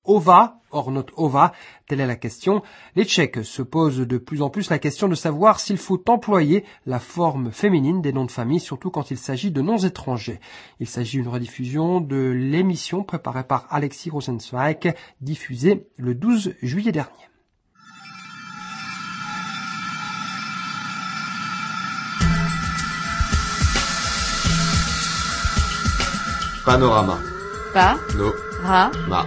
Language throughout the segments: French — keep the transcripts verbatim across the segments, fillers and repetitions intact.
ova, hors note ova, telle est la question. Les Tchèques se posent de plus en plus la question de savoir s'il faut employer la forme féminine des noms de famille, surtout quand il s'agit de noms étrangers. Il s'agit d'une rediffusion de l'émission préparée par Alexis Rosenzweig, diffusée le douze juillet dernier. Panorama. Pa. No. Ra. Ma.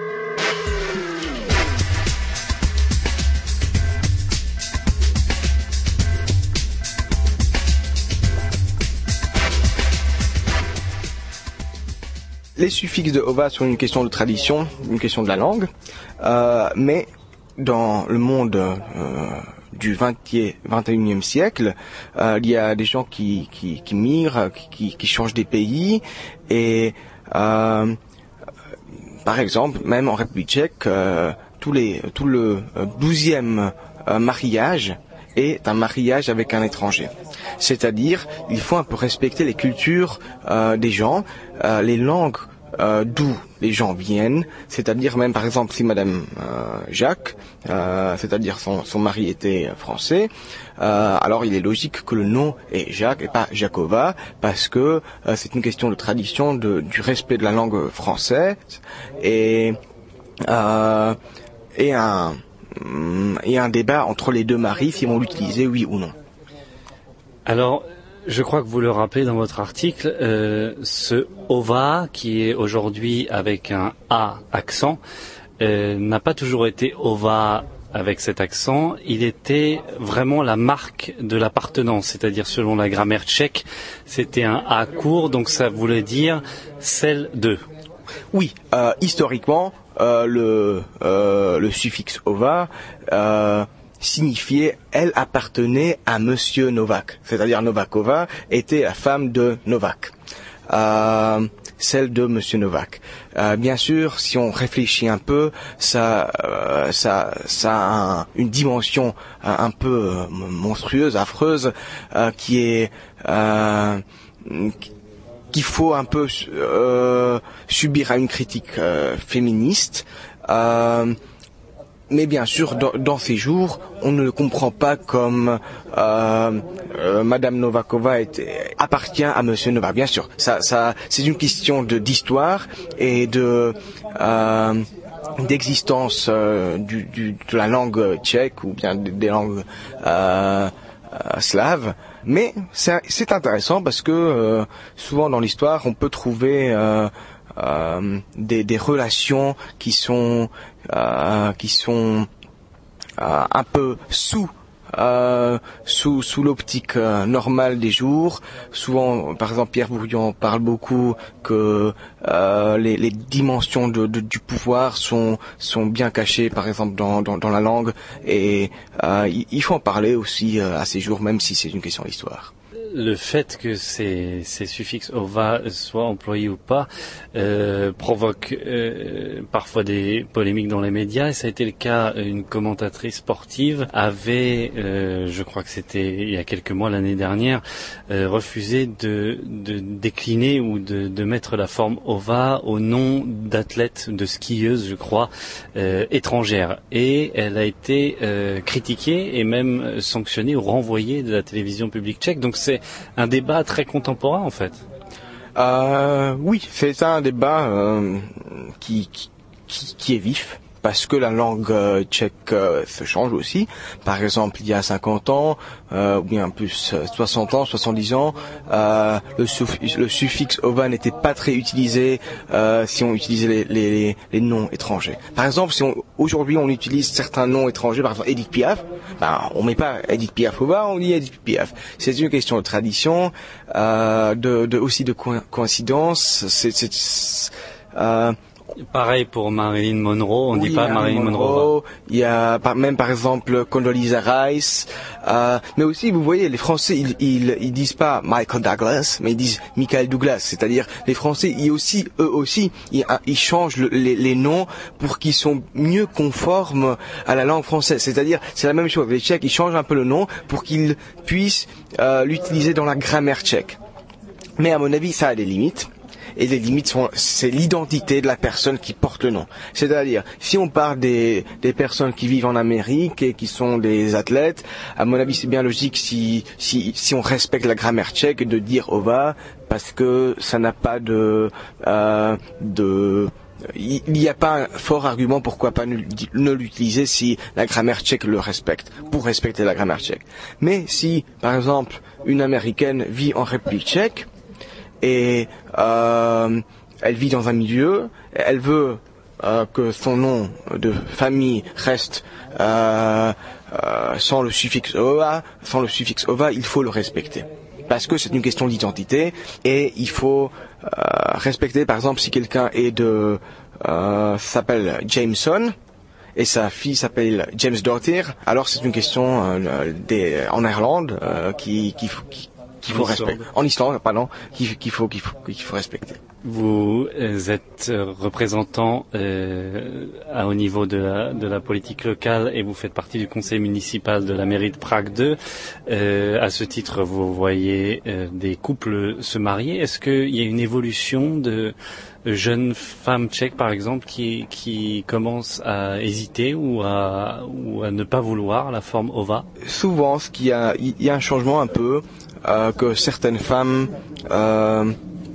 Les suffixes de ova sont une question de tradition, une question de la langue, euh, mais dans le monde euh, du vingtième, vingt et unième siècle, euh, il y a des gens qui, qui, qui migrent, qui, qui changent des pays, et euh, par exemple, même en République tchèque, euh, tous les, tout le douzième euh, mariage est un mariage avec un étranger. C'est-à-dire, il faut un peu respecter les cultures euh, des gens, euh, les langues euh, d'où les gens viennent. C'est-à-dire, même par exemple, si Madame euh, Jacques, euh, c'est-à-dire son, son mari était français, euh, alors il est logique que le nom est Jacques et pas Jacova, parce que euh, c'est une question de tradition, de, du respect de la langue française et euh, et un et un débat entre les deux maris s'ils vont l'utiliser, oui ou non. Alors, je crois que vous le rappelez dans votre article, euh, ce ova, qui est aujourd'hui avec un A accent, euh, n'a pas toujours été ova avec cet accent. Il était vraiment la marque de l'appartenance, c'est-à-dire selon la grammaire tchèque, c'était un A court, donc ça voulait dire celle de. Oui, euh, historiquement, euh, le, euh, le suffixe ova euh, signifiait elle appartenait à Monsieur Novak, c'est-à-dire Novakova était la femme de Novak, euh, celle de Monsieur Novak. Euh, bien sûr, si on réfléchit un peu, ça, euh, ça, ça a un, une dimension un, un peu monstrueuse, affreuse, euh, qui est euh, qu'il faut un peu euh, subir à une critique euh, féministe. Euh, mais bien sûr, dans, dans ces jours, on ne le comprend pas comme euh, euh, Madame Novakova était, appartient à Monsieur Novak. Bien sûr, ça, ça, c'est une question de d'histoire et de euh, d'existence euh, du, du, de la langue tchèque ou bien des, des langues euh, euh, slaves. Mais c'est, c'est intéressant parce que euh, souvent dans l'histoire, on peut trouver euh, euh, des, des relations qui sont euh, qui sont euh, un peu sous euh, sous sous l'optique euh, normale des jours. Souvent, par exemple, Pierre Bourdian parle beaucoup que euh, les, les dimensions de, de, du pouvoir sont sont bien cachées, par exemple dans dans, dans la langue, et euh, il faut en parler aussi euh, à ces jours, même si c'est une question d'histoire. Le fait que ces, ces suffixes ova soient employés ou pas euh, provoque euh, parfois des polémiques dans les médias, et ça a été le cas. Une commentatrice sportive avait, euh, je crois que c'était il y a quelques mois, l'année dernière, euh, refusé de, de décliner ou de, de mettre la forme ova au nom d'athlètes, de skieuses, je crois, euh, étrangères, et elle a été euh, critiquée et même sanctionnée ou renvoyée de la télévision publique tchèque. Donc c'est un débat très contemporain en fait. Euh, oui, c'est un débat euh, qui, qui, qui est vif, parce que la langue euh, tchèque euh, se change aussi. Par exemple, il y a cinquante ans, euh, ou bien plus euh, soixante ans, soixante-dix ans, euh, le, suff- le suffixe ova n'était pas très utilisé euh, si on utilisait les, les, les noms étrangers. Par exemple, si on, aujourd'hui on utilise certains noms étrangers, par exemple Edith Piaf, ben on met pas Edith Piaf ova, on dit Edith Piaf. C'est une question de tradition, euh, de, de aussi de co- coïncidence. C'est, c'est euh, Pareil pour Marilyn Monroe, on ne oui, dit pas Marilyn Monroe. Monroe. Il y a par, même par exemple Condoleezza Rice. Euh, mais aussi, vous voyez, les Français, ils, ils, ils disent pas Michael Douglas, mais ils disent Michael Douglas. C'est-à-dire, les Français, ils aussi, eux aussi, ils, ils changent le, les, les noms pour qu'ils soient mieux conformes à la langue française. C'est-à-dire, c'est la même chose. Les Tchèques, ils changent un peu le nom pour qu'ils puissent euh, l'utiliser dans la grammaire tchèque. Mais à mon avis, ça a des limites. et les limites sont, c'est l'identité de la personne qui porte le nom. C'est-à-dire, si on parle des, des personnes qui vivent en Amérique et qui sont des athlètes, à mon avis, c'est bien logique si, si, si on respecte la grammaire tchèque de dire ova, parce que ça n'a pas de, euh, de, il n'y a pas un fort argument pourquoi pas ne l'utiliser si la grammaire tchèque le respecte, pour respecter la grammaire tchèque. Mais si, par exemple, une Américaine vit en République tchèque et euh, elle vit dans un milieu, elle veut euh, que son nom de famille reste euh, euh, sans le suffixe ova, sans le suffixe ova, il faut le respecter. Parce que c'est une question d'identité et il faut euh, respecter, par exemple, si quelqu'un est de euh, s'appelle Jameson et sa fille s'appelle James Dottir, alors c'est une question euh, des, en Irlande euh, qui, qui, qui qu'il faut respecter. En Islande, pardon, qu'il, qu'il faut qu'il faut qu'il faut respecter. Vous êtes représentant euh, au niveau de la, de la politique locale et vous faites partie du conseil municipal de la mairie de Prague deux. Euh, à ce titre, vous voyez euh, des couples se marier. Est-ce qu'il y a une évolution de jeunes femmes tchèques, par exemple, qui, qui commencent à hésiter ou à, ou à ne pas vouloir la forme ova? Souvent, ce qu'il y a, il y a un changement un peu, euh, que certaines femmes euh,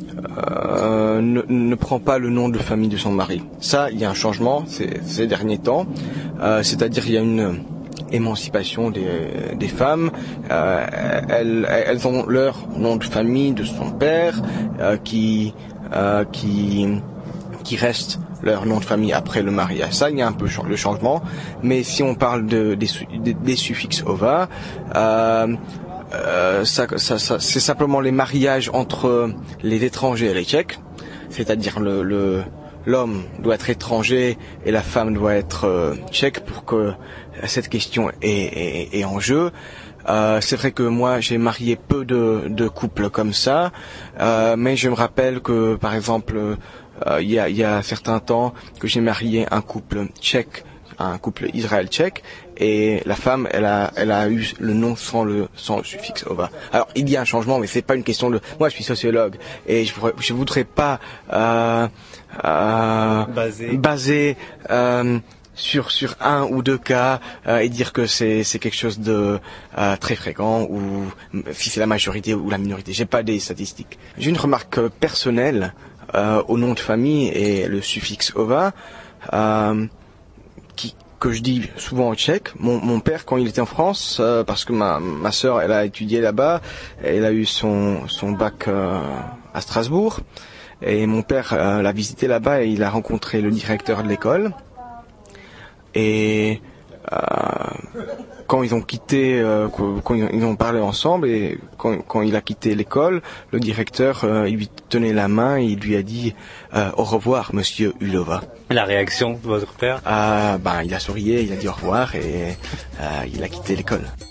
Euh, ne, ne prend pas le nom de famille de son mari. Ça, il y a un changement ces, ces derniers temps. Euh, c'est-à-dire, il y a une émancipation des, des femmes. Euh, elles, elles ont leur nom de famille de son père, euh, qui, euh, qui, qui reste leur nom de famille après le mariage. Ça, il y a un peu le changement. Mais si on parle de, des, des, des suffixes ova, euh, Euh, ça, ça, ça, c'est simplement les mariages entre les étrangers et les Tchèques, c'est-à-dire le, le, l'homme doit être étranger et la femme doit être euh, tchèque pour que cette question est, est, est en jeu. Euh, c'est vrai que moi j'ai marié peu de, de couples comme ça, euh, mais je me rappelle que par exemple euh, il y a, il y a un certain temps que j'ai marié un couple tchèque, un couple Israël-tchèque, et la femme, elle a, elle a eu le nom sans le, sans le suffixe ova. Alors, il y a un changement, mais c'est pas une question de, moi, je suis sociologue, et je, je voudrais pas, euh, euh, Basé. baser, euh, sur, sur un ou deux cas, euh, et dire que c'est, c'est quelque chose de, euh, très fréquent, ou si c'est la majorité ou la minorité. J'ai pas des statistiques. J'ai une remarque personnelle, euh, au nom de famille et le suffixe ova, euh, que je dis souvent en tchèque. Mon, mon père, quand il était en France, euh, parce que ma, ma sœur, elle a étudié là-bas, elle a eu son, son bac euh, à Strasbourg, et mon père euh, l'a visité là-bas et il a rencontré le directeur de l'école. Et euh, quand ils ont quitté, euh, quand ils ont parlé ensemble, et quand, quand il a quitté l'école, le directeur, euh, il lui tenait la main et il lui a dit euh, au revoir, monsieur Ulova. La réaction de votre père? Ah, ben, il a souri, il a dit au revoir et euh, il a quitté l'école.